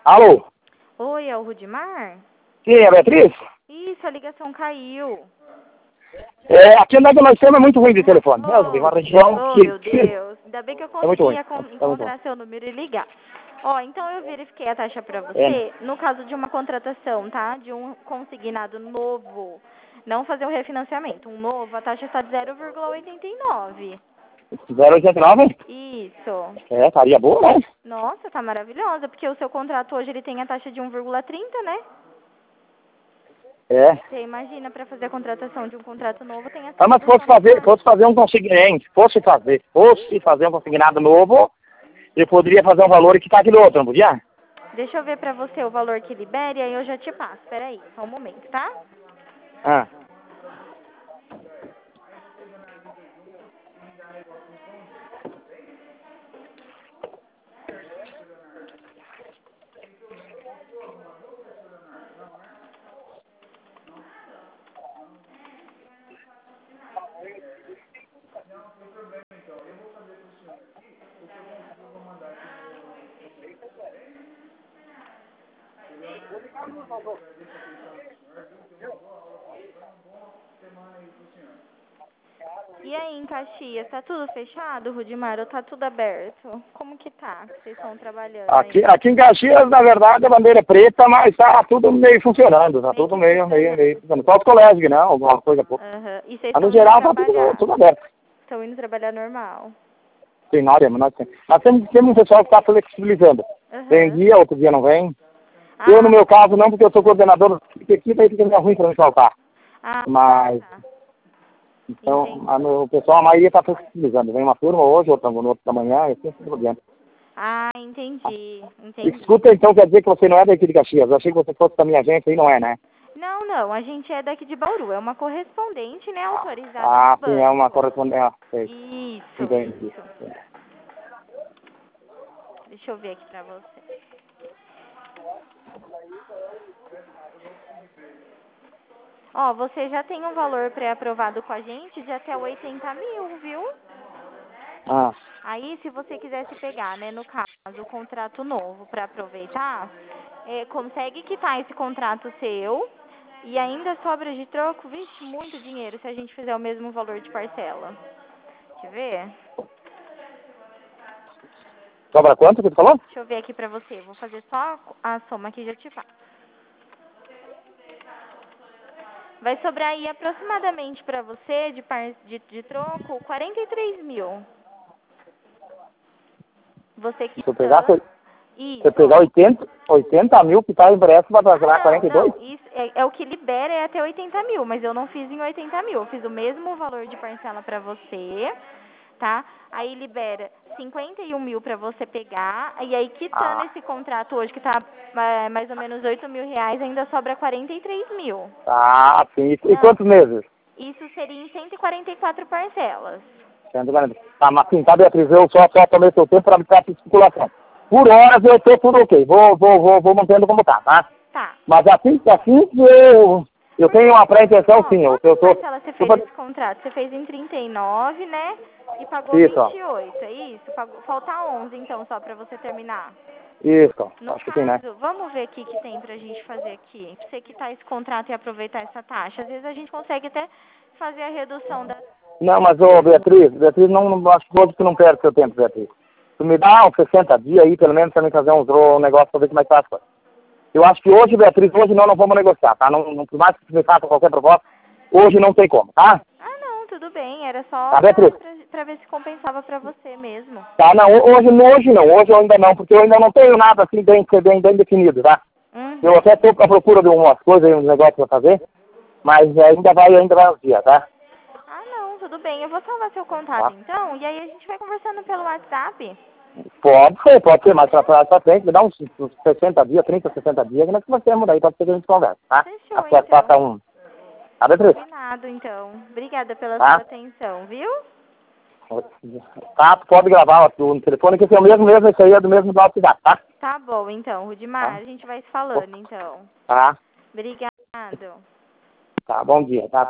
Alô? Oi, é o Rudimar? Sim, é a Beatriz? Isso, a ligação caiu. Aqui onde nós estamos é muito ruim de telefone. É uma região Meu Deus. Ainda bem que eu é muito ruim. consegui É muito ruim. encontrar seu número e ligar. Ó, então eu verifiquei a taxa pra É, né? você, no caso de uma contratação, tá? De um consignado novo. Não fazer o refinanciamento. Um novo, a taxa está de 0,89. 0,89? Isso. Estaria boa, né? Nossa, tá maravilhosa, porque o seu contrato hoje ele tem a taxa de 1,30, né? É. Você imagina, para fazer a contratação de um contrato novo, tem essa Mas redução na taxa. fosse fazer um consignado, fosse fazer um consignado novo, eu poderia fazer um valor que está aqui no outro, não podia? Deixa eu ver pra você o valor que libere, aí eu já te passo. Peraí, só um momento, tá? Ah. E aí, em Caxias, tá tudo fechado, Rudimar, ou tá tudo aberto? Como que tá? Que vocês estão trabalhando aí? Aqui em Caxias, na verdade, a bandeira é preta, mas está tudo meio funcionando, tá Meio tudo que meio funcionando. funcionando. Só os colégios que não, alguma coisa pouco. Aham. E vocês Mas no estão indo geral tá trabalhar? tudo aberto. Estão indo trabalhar normal? Sim, nós temos um pessoal que está flexibilizando. Vem um Aham. dia, outro dia não vem. Eu, no Ah, meu caso, não, porque eu sou coordenador da equipe, aí fica meio ruim para me faltar. Mas, tá. então, Entendi. o pessoal, a maioria está flexibilizando. Vem uma turma hoje, outra no outro da manhã, e assim por diante. Ah, entendi. Entendi. Escuta, então, quer dizer que você não é daqui de Caxias. Eu achei que você fosse da minha agência e não é, né? Não, não, a gente é daqui de Bauru, é uma correspondente, né, autorizada do Ah, sim, é uma banco. correspondência. Sei. Isso, Entendi. isso. Deixa eu ver aqui pra você. Ó, você já tem um valor pré-aprovado com a gente de até 80 mil, viu? Ah, Aí, se você quisesse pegar, né, no caso, o contrato novo para aproveitar, consegue quitar esse contrato seu e ainda sobra de troco, vixe, muito dinheiro se a gente fizer o mesmo valor de parcela. Quer ver? sobra quanto que tu falou? Deixa eu ver aqui pra você. Vou fazer só a soma aqui e já te falo. Vai sobrar aí aproximadamente pra você de troco 43 mil. Você Se eu pegar, quitando. se eu pegar Isso. 80 mil que está em empréstimo, vai pagar Não, 42? não. Isso é o que libera é até 80 mil, mas eu não fiz em 80 mil. Eu fiz o mesmo valor de parcela pra você, tá? Aí libera 51 mil pra você pegar, e aí quitando Ah, esse contrato hoje, que tá mais ou menos 8 mil reais, ainda sobra 43 mil. sim. E Não, quantos meses? isso seria em 144 parcelas. 140. Tá, mas sim, tá, Beatriz, eu só tomei seu tempo para ficar com circulação. Por horas eu tô tudo ok. Vou mantendo como tá? Tá. Mas assim que eu tenho uma pré-intenção, Ó, sim. Eu quantas tô... parcelas você fez esse contrato? Você fez em 39, né? E pagou Isso, ó. 28, é isso? Falta 11, então, só pra você terminar. Isso, ó. No Acho que sim, né? caso, vamos ver aqui o que tem pra gente fazer aqui. Pra você quitar esse contrato e aproveitar essa taxa. Às vezes a gente consegue até fazer a redução da... Não, mas, ô, Beatriz, acho que hoje tu não perde seu tempo, Beatriz. Tu me dá uns 60 dias aí, pelo menos, pra mim fazer um negócio pra ver como é que tá as coisas. Eu acho que hoje, Beatriz, hoje não vamos negociar, tá? Por mais que você me faça qualquer proposta, hoje não tem como, tá? Ah, não, tudo bem. Era só Tá, Beatriz? pra ver se compensava pra você mesmo. Tá, não, hoje não, hoje eu ainda não, porque eu ainda não tenho nada assim bem definido, tá? Eu Uhum. até estou à procura de umas coisas, uns negócios pra fazer, mas ainda vai uns dias, tá? Ah, não, tudo bem. Eu vou salvar seu contato, Tá? então. E aí a gente vai conversando pelo WhatsApp. Pode ser, mas pra frente, me dá uns 60 dias, 30, 60 dias, que nós conversamos daí, pode ser que a gente converse, tá? Fechou, Até então. passa um. Tá, Beatriz? Combinado, então. Obrigada pela sua Tá? atenção, viu? Tá, tu pode gravar o telefone, que esse é o mesmo, esse aí é do mesmo do WhatsApp, tá? Tá bom, então, Rudimar. Tá? A gente vai se falando, então. Tá, Obrigado. tá, bom dia, tá?